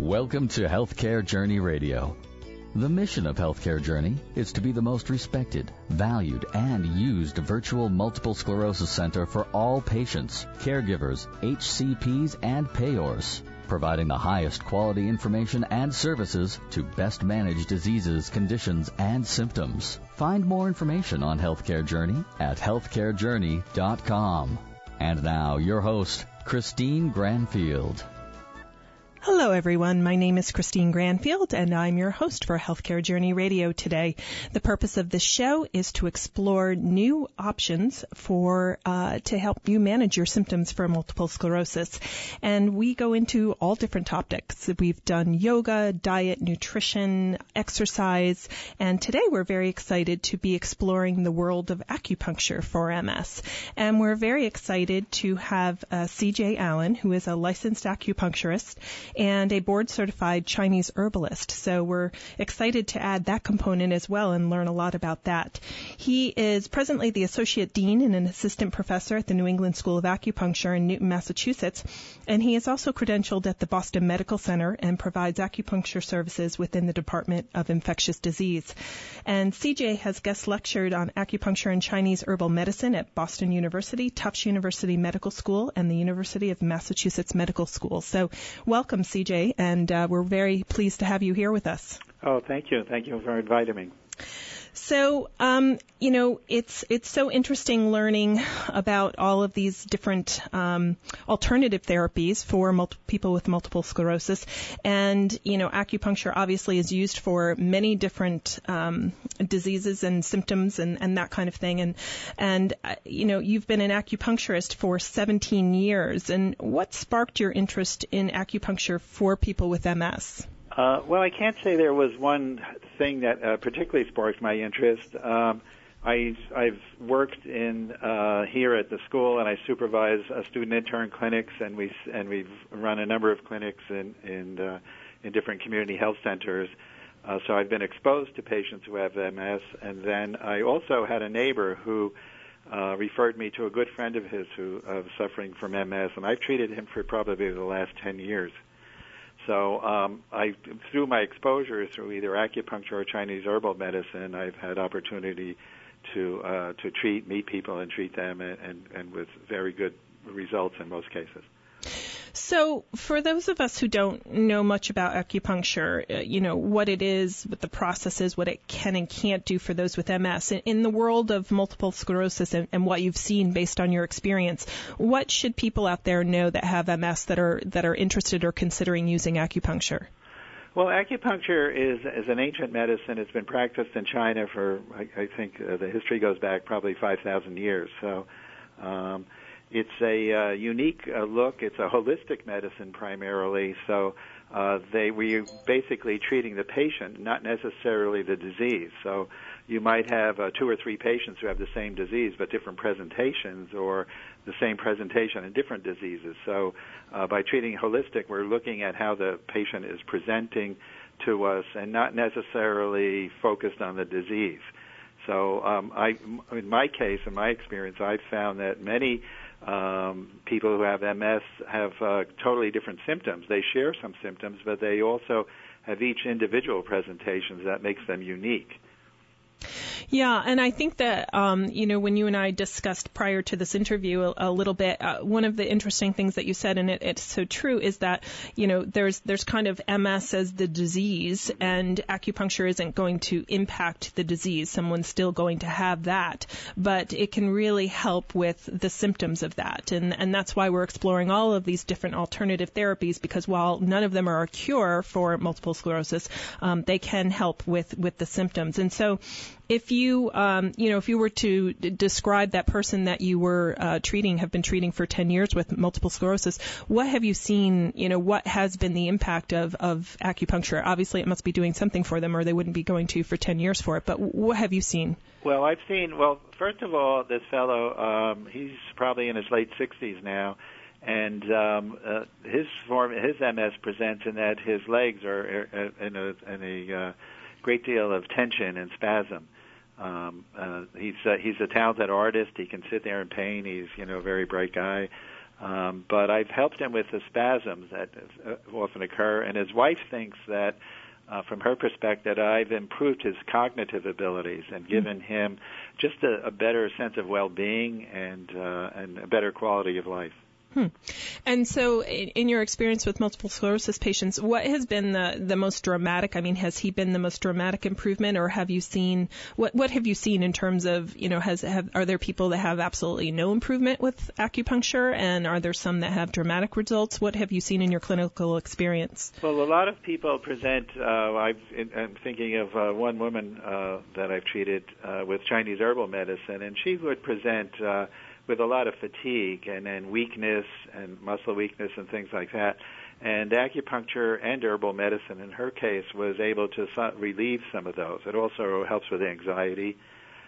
Welcome to Healthcare Journey Radio. The mission of Healthcare Journey is to be the most respected, valued, and used virtual multiple sclerosis center for all patients, caregivers, HCPs, and payors, providing the highest quality information and services to best manage diseases, conditions, and symptoms. Find more information on Healthcare Journey at healthcarejourney.com. And now, your host, Christine Granfield. Hello, everyone. My name is Christine Granfield, and I'm your host for Healthcare Journey Radio today. The purpose of this show is to explore new options to help you manage your symptoms for multiple sclerosis. And we go into all different topics. We've done yoga, diet, nutrition, exercise, and today we're very excited to be exploring the world of acupuncture for MS. And we're very excited to have CJ Allen, who is a licensed acupuncturist and a board-certified Chinese herbalist. So we're excited to add that component as well and learn a lot about that. He is presently the Associate Dean and an Assistant Professor at the New England School of Acupuncture in Newton, Massachusetts, and he is also credentialed at the Boston Medical Center and provides acupuncture services within the Department of Infectious Disease. And CJ has guest lectured on acupuncture and Chinese herbal medicine at Boston University, Tufts University Medical School, and the University of Massachusetts Medical School. So welcome, CJ, and we're very pleased to have you here with us. Oh, thank you. Thank you for inviting me. So, it's so interesting learning about all of these different alternative therapies for people with multiple sclerosis. And, acupuncture obviously is used for many different diseases and symptoms and that kind of thing. And you've been an acupuncturist for 17 years. And what sparked your interest in acupuncture for people with MS? Well, I can't say there was one thing that particularly sparked my interest. I've worked here at the school, and I supervise student intern clinics, and we've run a number of clinics in different community health centers. So I've been exposed to patients who have MS, and then I also had a neighbor who referred me to a good friend of his who was suffering from MS, and I've treated him for probably the last 10 years. So through my exposure through either acupuncture or Chinese herbal medicine, I've had opportunity to meet people and treat them, and with very good results in most cases. So for those of us who don't know much about acupuncture, what it is, what the process is, what it can and can't do for those with MS, in the world of multiple sclerosis and what you've seen based on your experience, what should people out there know that have MS that are interested or considering using acupuncture? Well, acupuncture is an ancient medicine. It's been practiced in China for, I think, the history goes back probably 5,000 years. So it's a unique look. It's a holistic medicine primarily. So we're basically treating the patient, not necessarily the disease. So you might have 2 or 3 patients who have the same disease but different presentations, or the same presentation in different diseases. So by treating holistic, we're looking at how the patient is presenting to us and not necessarily focused on the disease. So in my case, in my experience, I've found that many people who have MS have totally different symptoms. They share some symptoms, but they also have each individual presentations that makes them unique. Yeah, and I think that, when you and I discussed prior to this interview a little bit, one of the interesting things that you said, and it's so true, is that, there's kind of MS as the disease, and acupuncture isn't going to impact the disease. Someone's still going to have that, but it can really help with the symptoms of that. And that's why we're exploring all of these different alternative therapies, because while none of them are a cure for multiple sclerosis, they can help with the symptoms. And so if you were to describe that person that you were have been treating for 10 years with multiple sclerosis, what have you seen, what has been the impact of acupuncture? Obviously, it must be doing something for them, or they wouldn't be going to you for 10 years for it. But what have you seen? Well, first of all, this fellow, he's probably in his late 60s now, and his MS presents in that his legs are in a great deal of tension and spasm. He's a talented artist. He can sit there and paint. He's a very bright guy. But I've helped him with the spasms that often occur, and his wife thinks that, from her perspective, I've improved his cognitive abilities and given him just a better sense of well-being and a better quality of life. And so in your experience with multiple sclerosis patients, what has been the most dramatic? I mean, has he been the most dramatic improvement, or have you seen, what have you seen in terms of, are there people that have absolutely no improvement with acupuncture, and are there some that have dramatic results? What have you seen in your clinical experience? Well, a lot of people present, I'm thinking of one woman that I've treated with Chinese herbal medicine, and she would present with a lot of fatigue and then weakness and muscle weakness and things like that. And acupuncture and herbal medicine, in her case, was able to relieve some of those. It also helps with anxiety.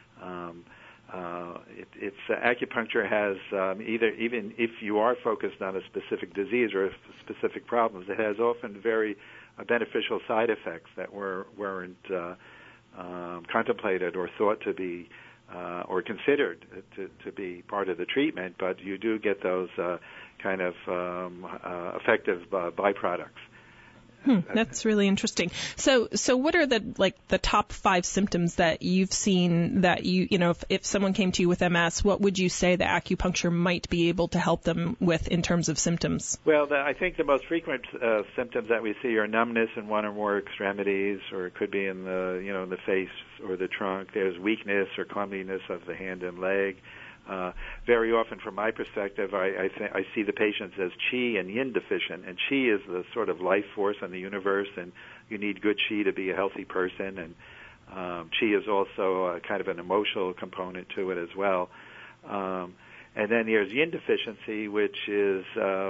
Acupuncture has even if you are focused on a specific disease or specific problems, it has often very beneficial side effects that weren't contemplated or thought to be or considered to be part of the treatment, but you do get those kind of effective byproducts. That's really interesting. So what are the top 5 symptoms that you've seen that if someone came to you with MS, what would you say that acupuncture might be able to help them with in terms of symptoms? Well, I think the most frequent symptoms that we see are numbness in one or more extremities, or it could be in the face or the trunk. There's weakness or clumsiness of the hand and leg. Very often, from my perspective, I see the patients as qi and yin deficient, and qi is the sort of life force in the universe, and you need good qi to be a healthy person, and qi is also kind of an emotional component to it as well. And then there's yin deficiency, which is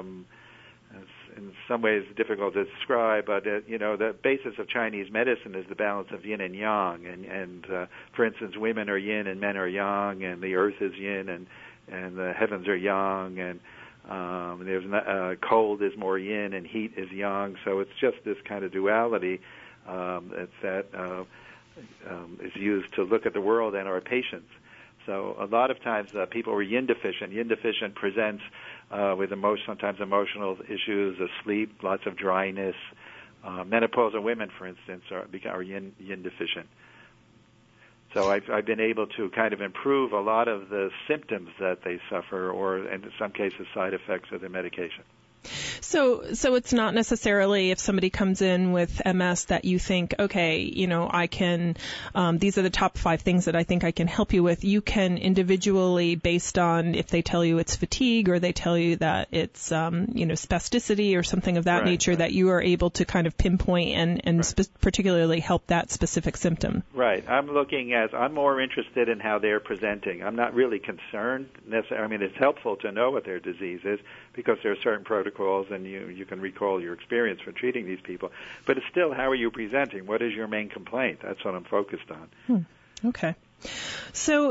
in some ways difficult to describe, but the basis of Chinese medicine is the balance of yin and yang, and for instance, women are yin and men are yang, and the earth is yin and the heavens are yang, and there's cold is more yin and heat is yang. So it's just this kind of duality that is used to look at the world and our patients. So a lot of times people are yin deficient. Yin deficient presents with sometimes emotional issues, sleep, lots of dryness. Menopausal women, for instance, are yin deficient. So I've been able to kind of improve a lot of the symptoms that they suffer, or in some cases side effects of their medication. So it's not necessarily if somebody comes in with MS that you think, okay, I can, these are the top 5 things that I think I can help you with. You can individually, based on if they tell you it's fatigue or they tell you that it's, spasticity or something of that nature, that you are able to kind of pinpoint and particularly help that specific symptom. Right. I'm more interested in how they're presenting. I'm not really concerned necessarily. I mean, it's helpful to know what their disease is because there are certain protocols and you can recall your experience for treating these people. But it's still, how are you presenting? What is your main complaint? That's what I'm focused on. Okay. So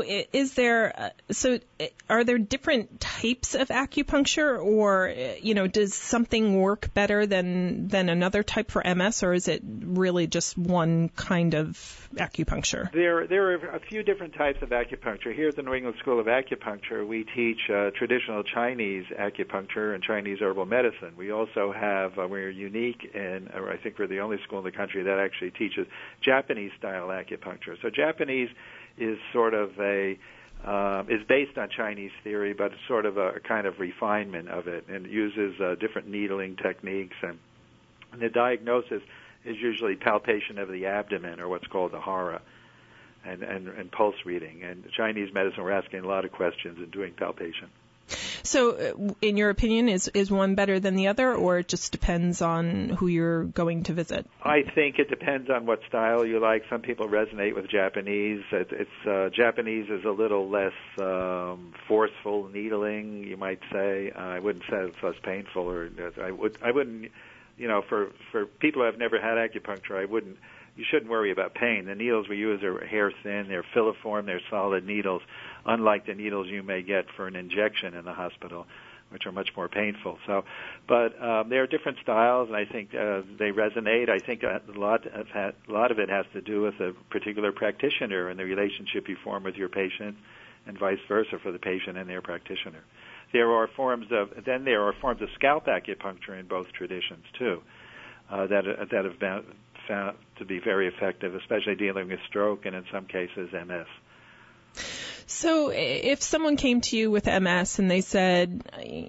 are there different types of acupuncture, or, does something work better than another type for MS, or is it really just one kind of acupuncture? There are a few different types of acupuncture. Here at the New England School of Acupuncture, we teach traditional Chinese acupuncture and Chinese herbal medicine. We also have, we're unique, and I think we're the only school in the country that actually teaches Japanese-style acupuncture. So Japanese is sort of is based on Chinese theory, but it's sort of a kind of refinement of it, and uses different needling techniques. And the diagnosis is usually palpation of the abdomen, or what's called the hara, and pulse reading. And Chinese medicine, we're asking a lot of questions and doing palpation. So, in your opinion, is one better than the other, or it just depends on who you're going to visit? I think it depends on what style you like. Some people resonate with Japanese. Japanese is a little less forceful needling, you might say. I wouldn't say it's less painful, or I wouldn't. For people who have never had acupuncture, you shouldn't worry about pain. The needles we use are hair thin, they're filiform, they're solid needles, unlike the needles you may get for an injection in the hospital, which are much more painful. But there are different styles, and I think they resonate. I think a lot of it has to do with a particular practitioner and the relationship you form with your patient, and vice versa for the patient and their practitioner. there are forms of scalp acupuncture in both traditions too, that have been found to be very effective, especially dealing with stroke and in some cases MS. So if someone came to you with MS and they said,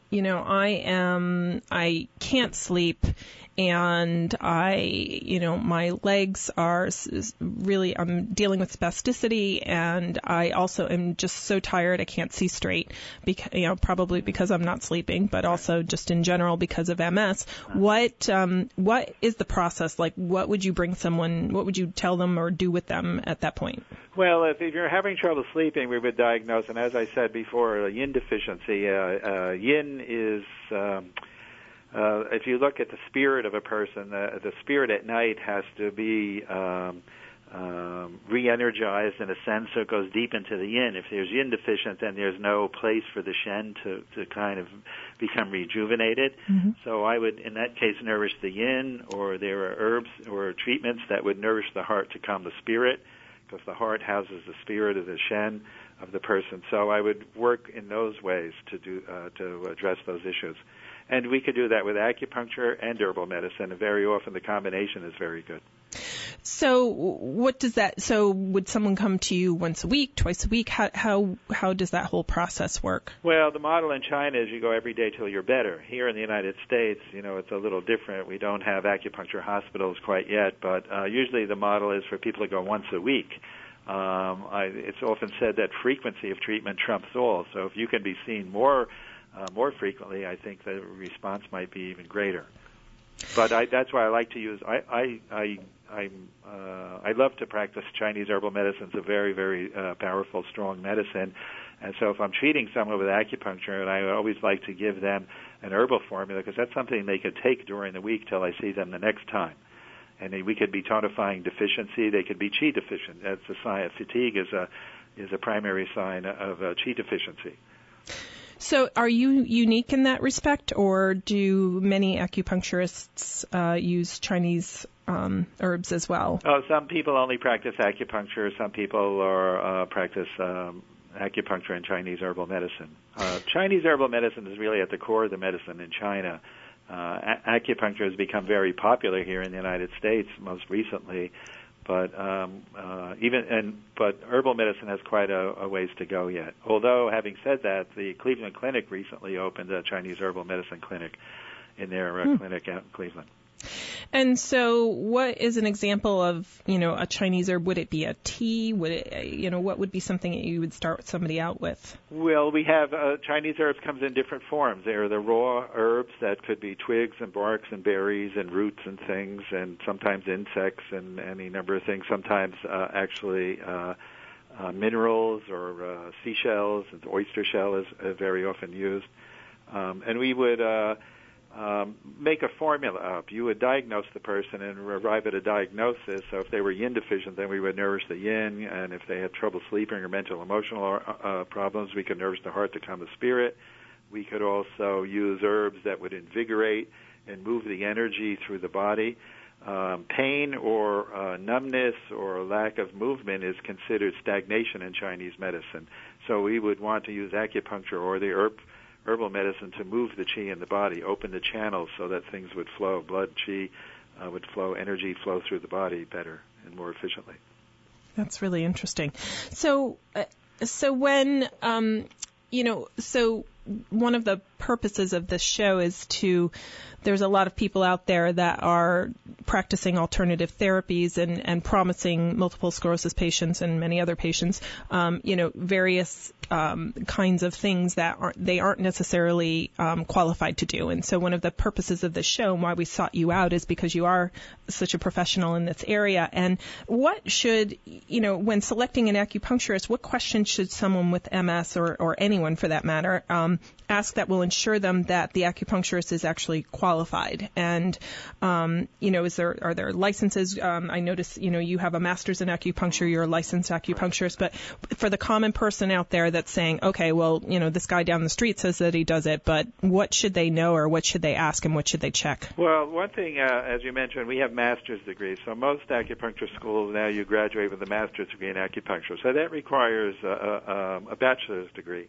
I can't sleep and my legs are really, I'm dealing with spasticity and I also am just so tired I can't see straight, probably because I'm not sleeping, but also just in general because of MS. What is the process like? What would you tell them or do with them at that point? Well, if you're having trouble sleeping, we would diagnose, and as I said before, a yin deficiency. Yin is, if you look at the spirit of a person, the spirit at night has to be re-energized in a sense, so it goes deep into the yin. If there's yin deficient, then there's no place for the shen to kind of become rejuvenated. Mm-hmm. So I would, in that case, nourish the yin, or there are herbs or treatments that would nourish the heart to calm the spirit, because the heart houses the spirit of the shen of the person. So I would work in those ways to address those issues. And we could do that with acupuncture and herbal medicine, and very often the combination is very good. So would someone come to you once a week, twice a week? How does that whole process work? Well, the model in China is you go every day till you're better. Here in the United States, it's a little different. We don't have acupuncture hospitals quite yet, but usually the model is for people to go once a week. It's often said that frequency of treatment trumps all. So if you can be seen more frequently, I think the response might be even greater. But that's why I like to use. I love to practice Chinese herbal medicine. It's a very, very powerful, strong medicine. And so if I'm treating someone with acupuncture, and I always like to give them an herbal formula, because that's something they could take during the week till I see them the next time. And we could be tonifying deficiency. They could be qi deficient. That's a sign. Fatigue is a primary sign of qi deficiency. So are you unique in that respect, or do many acupuncturists use Chinese herbs as well? Oh, some people only practice acupuncture. Some people practice acupuncture and Chinese herbal medicine. Chinese herbal medicine is really at the core of the medicine in China. Acupuncture has become very popular here in the United States most recently. But herbal medicine has quite a ways to go yet. Although, having said that, the Cleveland Clinic recently opened a Chinese herbal medicine clinic in their clinic out in Cleveland. And so, what is an example of a Chinese herb? Would it be a tea? Would it what would be something that you would start somebody out with? Well, we have Chinese herbs comes in different forms. There are the raw herbs that could be twigs and barks and berries and roots and things, and sometimes insects and any number of things. Sometimes minerals or seashells. And oyster shell is very often used, and we would. Make a formula up. You would diagnose the person and arrive at a diagnosis. So if they were yin deficient, then we would nourish the yin, and if they had trouble sleeping or mental emotional problems, we could nourish the heart to calm the spirit. We could also use herbs that would invigorate and move the energy through the body. Pain or numbness or lack of movement is considered stagnation in Chinese medicine. So we would want to use acupuncture or the herbal medicine to move the qi in the body, open the channels so that things would flow. Blood, qi would flow, energy flow through the body better and more efficiently. That's really interesting. So when, so one of the purposes of this show is there's a lot of people out there that are practicing alternative therapies and promising multiple sclerosis patients and many other patients, various kinds of things that they aren't necessarily qualified to do. And so one of the purposes of this show and why we sought you out is because you are such a professional in this area. And what should, when selecting an acupuncturist, what questions should someone with MS or anyone for that matter ask that will ensure them that the acupuncturist is actually qualified? And, are there licenses? I notice, you have a master's in acupuncture, you're a licensed acupuncturist, but for the common person out there that's saying, okay, well, this guy down the street says that he does it, but what should they know or what should they ask and what should they check? Well, one thing, as you mentioned, we have master's degrees. So most acupuncture schools now you graduate with a master's degree in acupuncture. So that requires a bachelor's degree.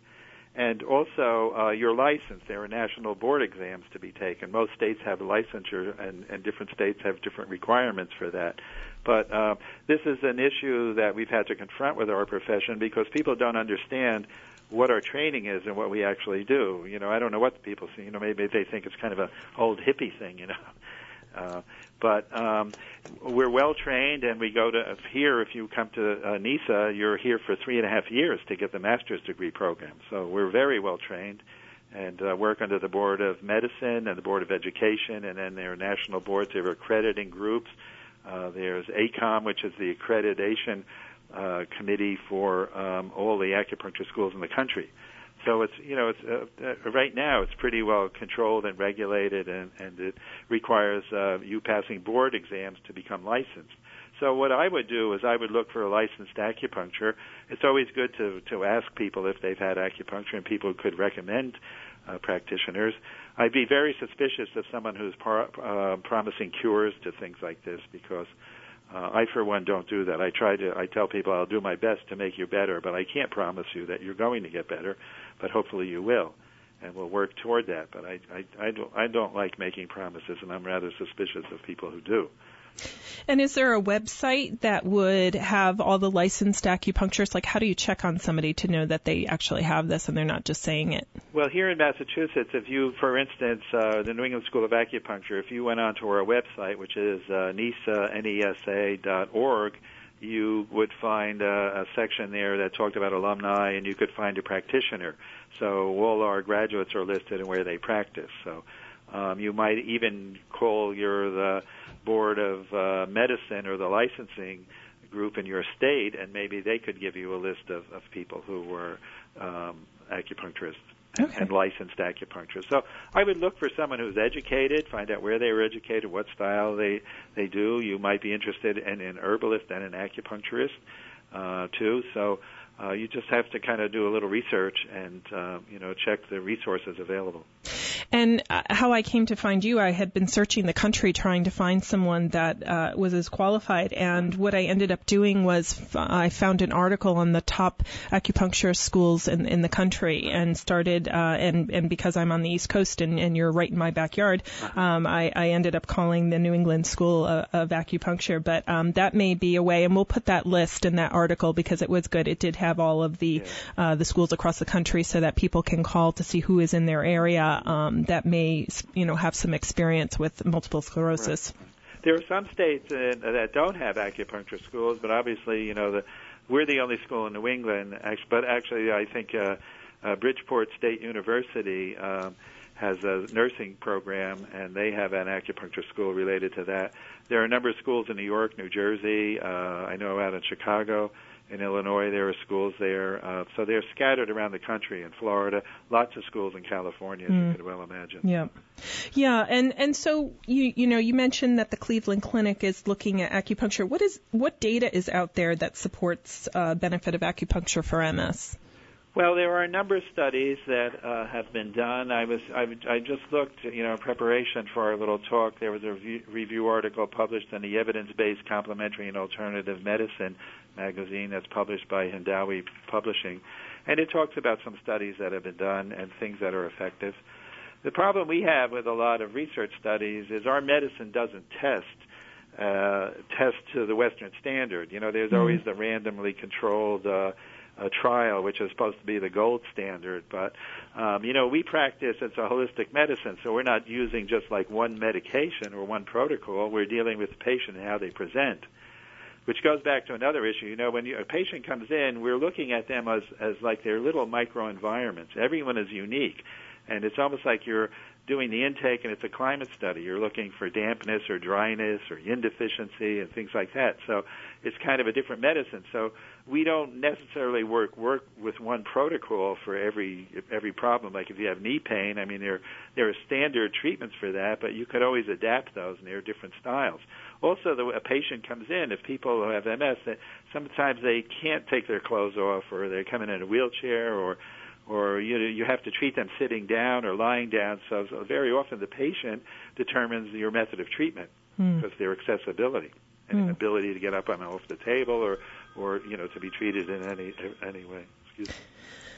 And also your license. There are national board exams to be taken. Most states have licensure, and different states have different requirements for that. But this is an issue that we've had to confront with our profession because people don't understand what our training is and what we actually do. I don't know what people see. Maybe they think it's kind of an old hippie thing, But we're well trained, and we go to here. If you come to NISA, you're here for 3.5 years to get the master's degree program. So we're very well trained, and work under the Board of Medicine and the Board of Education, and then there are national boards. There are accrediting groups. There's ACOM, which is the accreditation committee for all the acupuncture schools in the country. So it's right now it's pretty well controlled and regulated, and it requires you passing board exams to become licensed. So what I would do is I would look for a licensed acupuncture. It's always good to ask people if they've had acupuncture, and people could recommend practitioners. I'd be very suspicious of someone who's promising cures to things like this, because I, for one, don't do that. I tell people I'll do my best to make you better, but I can't promise you that you're going to get better, but hopefully you will, and we'll work toward that. But I don't like making promises, and I'm rather suspicious of people who do. And is there a website that would have all the licensed acupuncturists? Like, how do you check on somebody to know that they actually have this and they're not just saying it? Well, here in Massachusetts, if you, for instance, the New England School of Acupuncture, if you went onto our website, which is nisa.org, you would find a section there that talked about alumni, and you could find a practitioner. So all our graduates are listed and where they practice. So you might even call the Board of Medicine or the licensing group in your state, and maybe they could give you a list of people who were acupuncturists and licensed acupuncturists. So I would look for someone who's educated, find out where they were educated, what style they do. You might be interested in an herbalist and an acupuncturist too. So you just have to kind of do a little research and check the resources available. And how I came to find you, I had been searching the country trying to find someone that was as qualified, and what I ended up doing was I found an article on the top acupuncture schools in the country, and started, and because I'm on the East Coast and you're right in my backyard, I ended up calling the New England School of Acupuncture. But that may be a way, and we'll put that list in that article because it was good. It did have all of the schools across the country so that people can call to see who is in their area that may, have some experience with multiple sclerosis. Right. There are some states that don't have acupuncture schools, but obviously, we're the only school in New England. But actually, I think Bridgeport State University has a nursing program, and they have an acupuncture school related to that. There are a number of schools in New York, New Jersey. I know out in Chicago. In Illinois, there are schools there. So they're scattered around the country. In Florida, lots of schools in California, as you could well imagine. Yeah. And so you mentioned that the Cleveland Clinic is looking at acupuncture. What data is out there that supports benefit of acupuncture for MS? Well, there are a number of studies that have been done. I just looked, in preparation for our little talk. There was a review article published in the Evidence-Based Complementary and Alternative Medicine magazine that's published by Hindawi Publishing, and it talks about some studies that have been done and things that are effective. The problem we have with a lot of research studies is our medicine doesn't test to the Western standard. There's always the randomly controlled trial, which is supposed to be the gold standard. But, we practice, it's a holistic medicine, so we're not using just like one medication or one protocol. We're dealing with the patient and how they present, which goes back to another issue. When a patient comes in, we're looking at them as like their little microenvironments. Everyone is unique, and it's almost like you're doing the intake, and it's a climate study. You're looking for dampness or dryness or yin deficiency and things like that. So it's kind of a different medicine. So we don't necessarily work with one protocol for every problem. Like if you have knee pain, there are standard treatments for that, but you could always adapt those, and there are different styles. Also, a patient comes in, if people who have MS, sometimes they can't take their clothes off, or they come in a wheelchair, or you have to treat them sitting down or lying down. So very often the patient determines your method of treatment because their accessibility and ability to get up and off the table or to be treated in any way. Excuse me.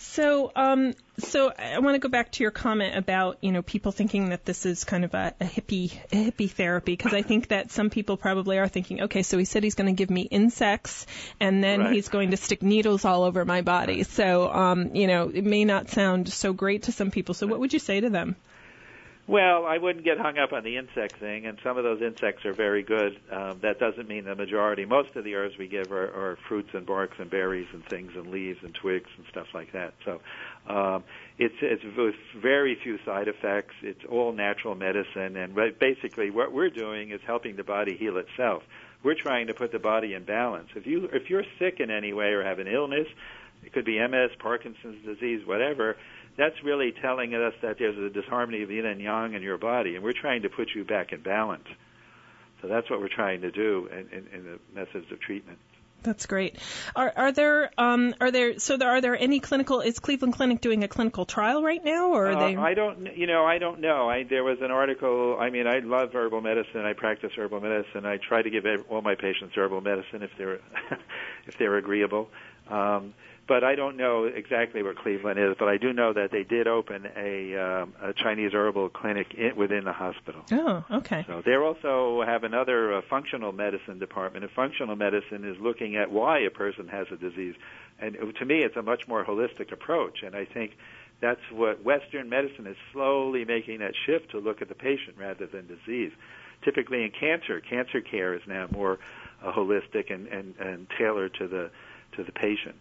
So I want to go back to your comment about, people thinking that this is kind of a hippie therapy, because I think that some people probably are thinking, okay, so he said he's going to give me insects, and then Right. he's going to stick needles all over my body. So, it may not sound so great to some people. So what would you say to them? Well, I wouldn't get hung up on the insect thing, and some of those insects are very good. That doesn't mean the majority. Most of the herbs we give are fruits and barks and berries and things and leaves and twigs and stuff like that. So it's with very few side effects. It's all natural medicine, and basically what we're doing is helping the body heal itself. We're trying to put the body in balance. If you're sick in any way or have an illness, it could be MS, Parkinson's disease, whatever, that's really telling us that there's a disharmony of yin and yang in your body, and we're trying to put you back in balance. So that's what we're trying to do in the methods of treatment. That's great. Are there any clinical? Is Cleveland Clinic doing a clinical trial right now, or are they? I don't know. There was an article. I mean, I love herbal medicine. I practice herbal medicine. I try to give all my patients herbal medicine if they're agreeable. But I don't know exactly what Cleveland is, but I do know that they did open a Chinese herbal clinic within the hospital. Oh, okay. So they also have another functional medicine department. And functional medicine is looking at why a person has a disease. And to me, it's a much more holistic approach. And I think that's what Western medicine is slowly making that shift to look at the patient rather than disease. Typically in cancer care is now more holistic and tailored to the patient.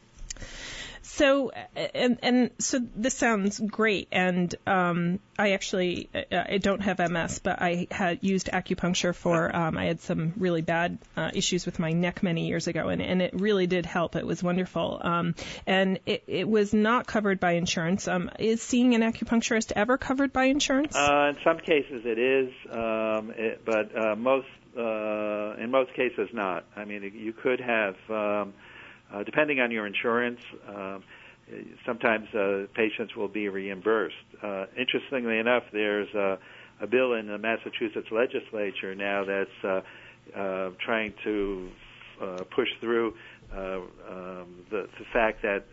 So so this sounds great, and I actually I don't have MS, but I had used acupuncture for I had some really bad issues with my neck many years ago, and it really did help. It was wonderful, and it was not covered by insurance. Is seeing an acupuncturist ever covered by insurance? In some cases it is, but in most cases not. I mean, you could have. Depending on your insurance, sometimes patients will be reimbursed. Interestingly enough, there's a bill in the Massachusetts legislature now that's trying to push through the fact that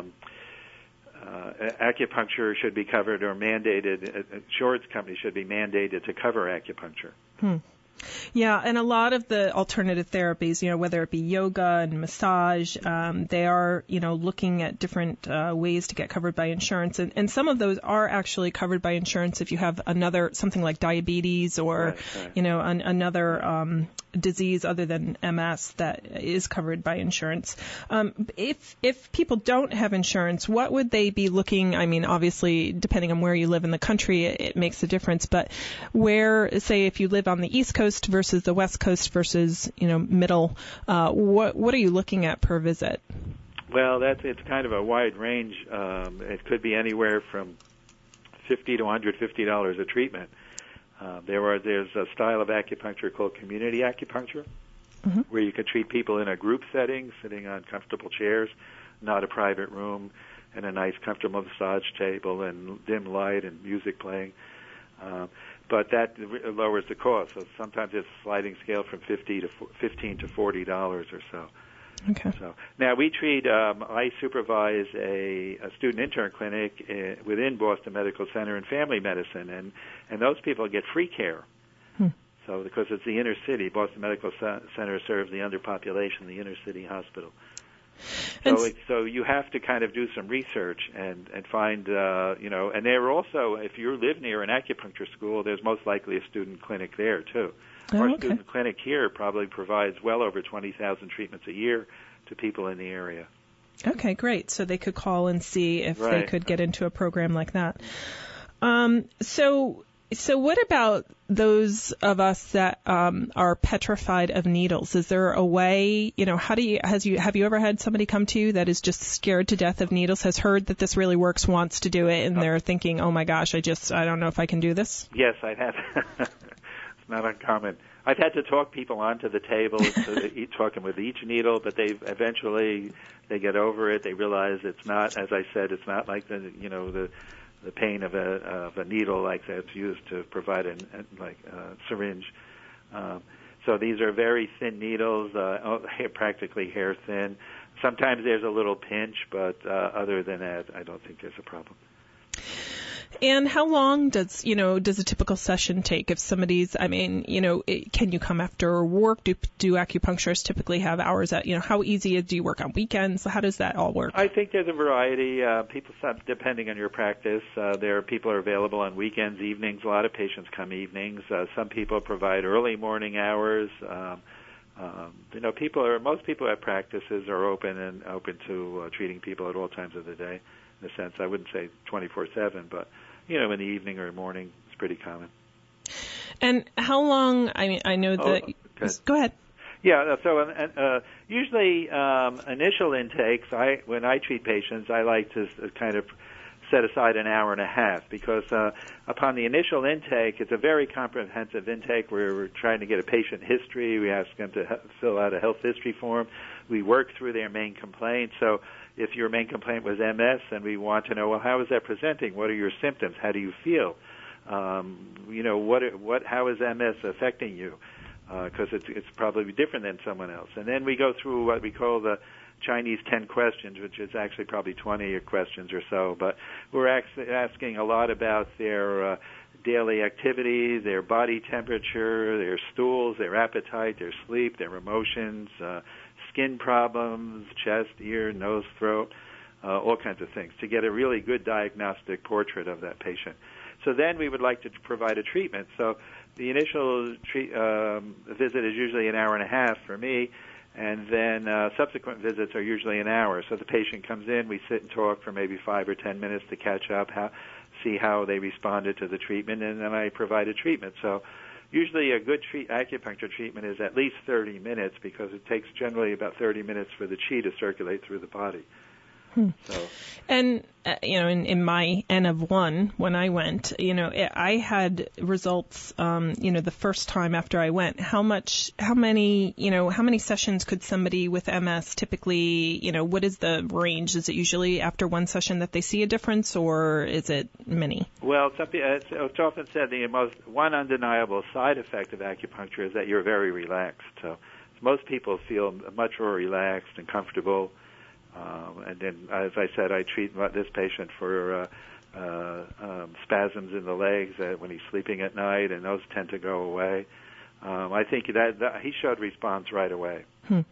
acupuncture should be covered or mandated. Insurance companies should be mandated to cover acupuncture. Yeah, and a lot of the alternative therapies, whether it be yoga and massage, they are, looking at different ways to get covered by insurance. And some of those are actually covered by insurance if you have something like diabetes or, right. Another disease other than MS that is covered by insurance. If people don't have insurance, what would they be looking? I mean, obviously, depending on where you live in the country, it makes a difference. But say, if you live on the East Coast versus the West Coast versus, middle, what are you looking at per visit? Well, it's kind of a wide range. It could be anywhere from $50 to $150 a treatment. There's a style of acupuncture called community acupuncture, mm-hmm. where you can treat people in a group setting, sitting on comfortable chairs, not a private room, and a nice comfortable massage table and dim light and music playing. But that lowers the cost. So sometimes it's a sliding scale from $15 to $40 or so. Okay. So now we treat. I supervise a student intern clinic within Boston Medical Center in family medicine, and those people get free care. So because it's the inner city, Boston Medical Center serves the underpopulation, the inner city hospital. So you have to kind of do some research and find, and there are also, if you live near an acupuncture school, there's most likely a student clinic there too. Our student clinic here probably provides well over 20,000 treatments a year to people in the area. Okay, great. So they could call and see if they could get into a program like that. So what about those of us that are petrified of needles? Is there a way, have you ever had somebody come to you that is just scared to death of needles, has heard that this really works, wants to do it, and they're thinking, oh my gosh, I don't know if I can do this? Yes, I have. It's not uncommon. I've had to talk people onto the table, talking with each needle, but they get over it. They realize it's not, as I said, it's not like the pain of a needle like that's used to provide a syringe. So these are very thin needles, practically hair thin. Sometimes there's a little pinch, but other than that, I don't think there's a problem. And how long does a typical session take? If somebody's, can you come after work? Do acupuncturists typically have hours at, how easy do you work on weekends? How does that all work? I think there's a variety. People, depending on your practice, there are people are available on weekends, evenings. A lot of patients come evenings. Some people provide early morning hours. Most people at practices are open to treating people at all times of the day. In a sense, I wouldn't say 24/7, but in the evening or morning, it's pretty common. And how long? I know that. Okay. Go ahead. Yeah. So usually initial intakes. When I treat patients, I like to kind of set aside an hour and a half because upon the initial intake, it's a very comprehensive intake where we're trying to get a patient history. We ask them to fill out a health history form. We work through their main complaint. So if your main complaint was MS, and we want to know, well, how is that presenting? What are your symptoms? How do you feel? How is MS affecting you? Because it's probably different than someone else. And then we go through what we call the Chinese 10 questions, which is actually probably 20 questions or so. But we're asking a lot about their daily activity, their body temperature, their stools, their appetite, their sleep, their emotions, skin problems, chest, ear, nose, throat, all kinds of things, to get a really good diagnostic portrait of that patient. So then we would like to provide a treatment. So the initial visit is usually an hour and a half for me, and then subsequent visits are usually an hour. So the patient comes in, we sit and talk for maybe 5 or 10 minutes to catch up, see how they responded to the treatment, and then I provide a treatment. So usually a good acupuncture treatment is at least 30 minutes because it takes generally about 30 minutes for the qi to circulate through the body. So. And, in my N of 1, when I went, I had results, the first time after I went. How many sessions could somebody with MS typically, what is the range? Is it usually after one session that they see a difference, or is it many? Well, it's often said one undeniable side effect of acupuncture is that you're very relaxed. So most people feel much more relaxed and comfortable. And then, as I said, I treat this patient for spasms in the legs when he's sleeping at night, and those tend to go away. I think that he showed response right away. And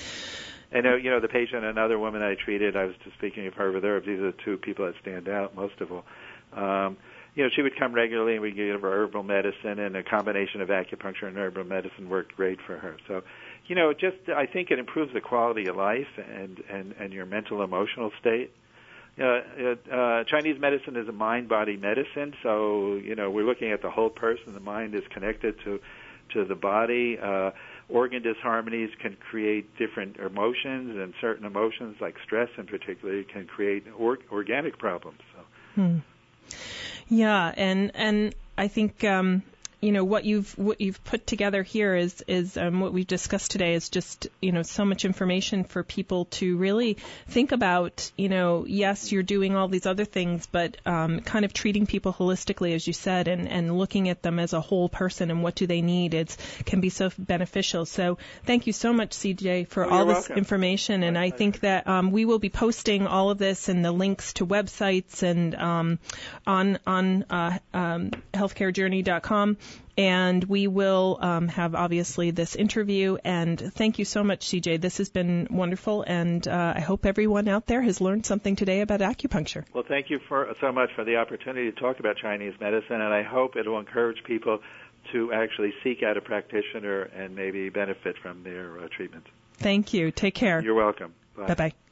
the patient, another woman I treated, I was just speaking of her with herbs. These are the two people that stand out most of all. She would come regularly, and we give her herbal medicine, and a combination of acupuncture and herbal medicine worked great for her. So, I think it improves the quality of life and your mental, emotional state. Chinese medicine is a mind-body medicine, so, we're looking at the whole person. The mind is connected to the body. Organ disharmonies can create different emotions, and certain emotions, like stress in particular, can create organic problems. So. Yeah, and I think what you've put together here is what we've discussed today is just so much information for people to really think about. Yes, you're doing all these other things, but kind of treating people holistically, as you said, and looking at them as a whole person and what do they need can be so beneficial. So thank you so much, CJ, for all this information. And I think that we will be posting all of this and the links to websites and on healthcarejourney.com. And we will have, obviously, this interview. And thank you so much, CJ. This has been wonderful, and I hope everyone out there has learned something today about acupuncture. Well, thank you so much for the opportunity to talk about Chinese medicine, and I hope it will encourage people to actually seek out a practitioner and maybe benefit from their treatment. Thank you. Take care. You're welcome. Bye. Bye-bye.